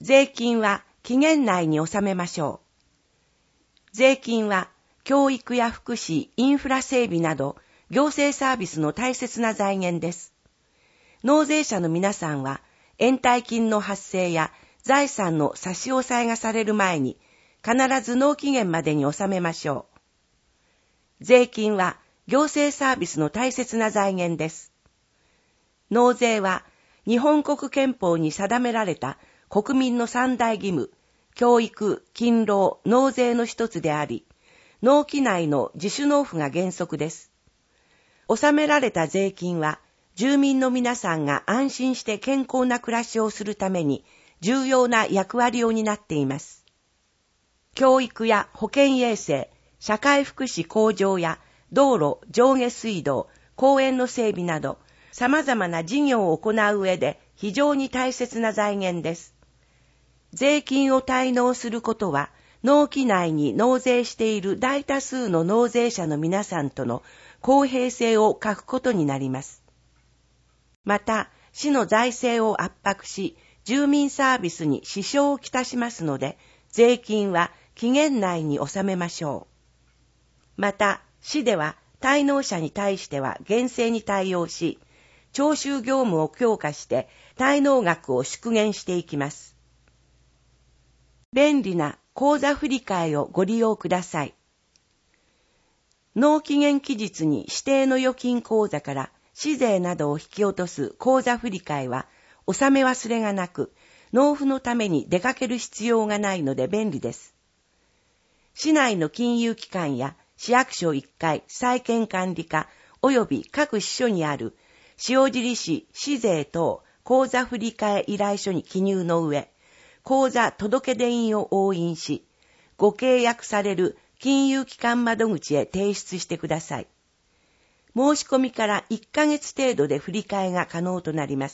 税金は期限内に納めましょう。税金は教育や福祉、インフラ整備など行政サービスの大切な財源です。納税者の皆さんは延滞金の発生や財産の差し押さえがされる前に必ず納期限までに納めましょう。税金は行政サービスの大切な財源です。納税は日本国憲法に定められた国民の三大義務、教育、勤労、納税の一つであり、納期内の自主納付が原則です。納められた税金は、住民の皆さんが安心して健康な暮らしをするために重要な役割を担っています。教育や保健衛生、社会福祉向上や道路、上下水道、公園の整備など、様々な事業を行う上で非常に大切な財源です。税金を滞納することは、納期内に納税している大多数の納税者の皆さんとの公平性を欠くことになります。また、市の財政を圧迫し、住民サービスに支障をきたしますので、税金は期限内に納めましょう。また、市では滞納者に対しては厳正に対応し、徴収業務を強化して滞納額を縮減していきます。便利な口座振替をご利用ください。納期限期日に指定の預金口座から市税などを引き落とす口座振替は、納め忘れがなく、納付のために出かける必要がないので便利です。市内の金融機関や市役所1階債権管理課及び各支所にある塩尻市市税等口座振替依頼書に記入の上、口座届出印を押印し、ご契約される金融機関窓口へ提出してください。申し込みから1ヶ月程度で振り替えが可能となります。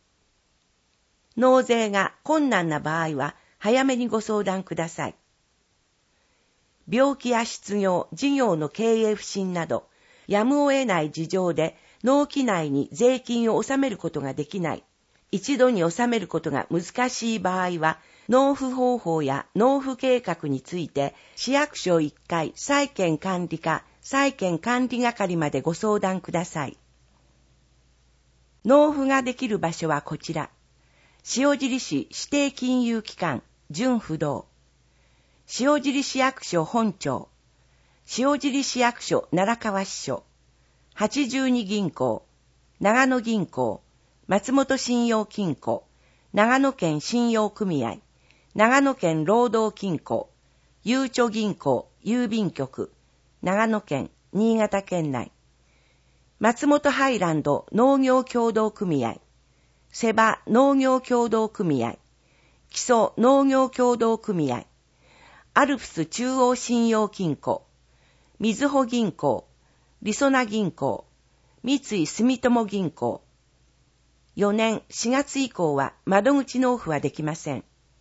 納税が困難な場合は早めにご相談ください。病気や失業、事業の経営不振など、やむを得ない事情で納期内に税金を納めることができない、一度に納めることが難しい場合は、納付方法や納付計画について、市役所1階債権管理課、債権管理係までご相談ください。納付ができる場所はこちら。塩尻市指定金融機関、純不動。塩尻市役所本庁。塩尻市役所奈良川支所。82銀行。長野銀行。松本信用金庫。長野県信用組合。長野県労働金庫。ゆうちょ銀行、郵便局。長野県、新潟県内。松本ハイランド農業協同組合。セバ農業協同組合。木曽農業協同組合。アルプス中央信用金庫。みずほ銀行。りそな銀行。三井住友銀行。4年4月以降は窓口納付はできません。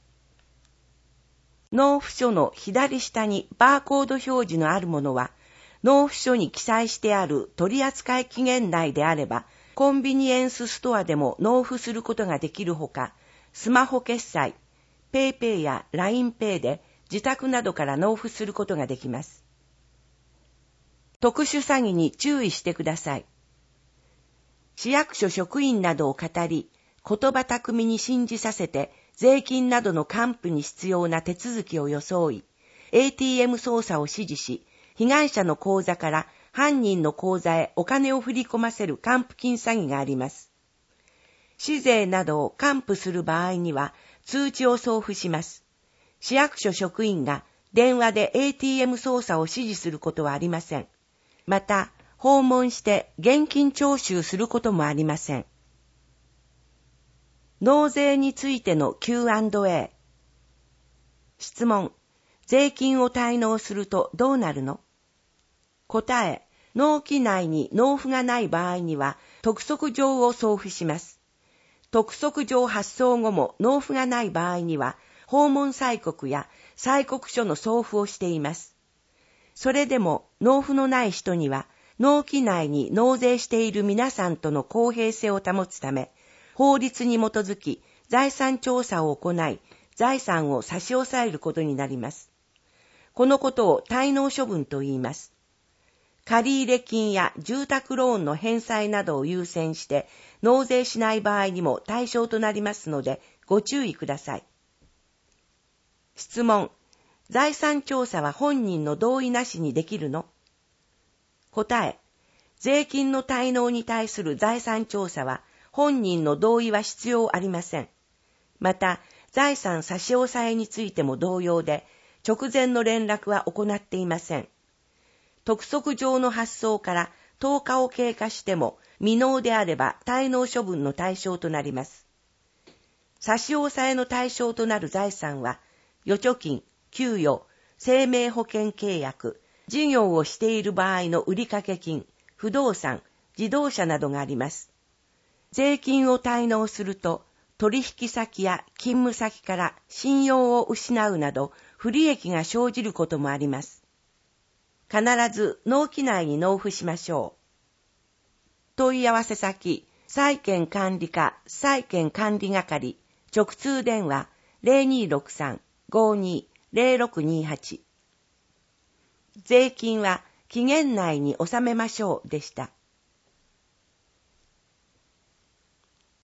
納付書の左下にバーコード表示のあるものは、納付書に記載してある取扱期限内であれば、コンビニエンスストアでも納付することができるほか、スマホ決済、PayPay や LINEPay で自宅などから納付することができます。特殊詐欺に注意してください。市役所職員などを語り、言葉巧みに信じさせて、税金などの還付に必要な手続きを装い、ATM 操作を指示し、被害者の口座から犯人の口座へお金を振り込ませる還付金詐欺があります。市税などを還付する場合には、通知を送付します。市役所職員が電話で ATM 操作を指示することはありません。また、訪問して現金徴収することもありません。納税についての Q&A。質問。税金を滞納するとどうなるの？答え。納期内に納付がない場合には、督促状を送付します。督促状発送後も納付がない場合には、訪問催告や催告書の送付をしています。それでも納付のない人には、納期内に納税している皆さんとの公平性を保つため、法律に基づき財産調査を行い、 財産を差し押さえることになります。このことを滞納処分と言います。借入金や住宅ローンの返済などを優先して納税しない場合にも対象となりますのでご注意ください。質問。財産調査は本人の同意なしにできるの？答え。税金の滞納に対する財産調査は本人の同意は必要ありません。また、財産差し押さえについても同様で、直前の連絡は行っていません。督促状の発送から10日を経過しても未納であれば滞納処分の対象となります。差し押さえの対象となる財産は、預貯金、給与、生命保険契約、事業をしている場合の売掛金、不動産、自動車などがあります。税金を滞納すると、取引先や勤務先から信用を失うなど不利益が生じることもあります。必ず納期内に納付しましょう。問い合わせ先、債権管理課債権管理係、直通電話 0263-520628。税金は期限内に納めましょうでした。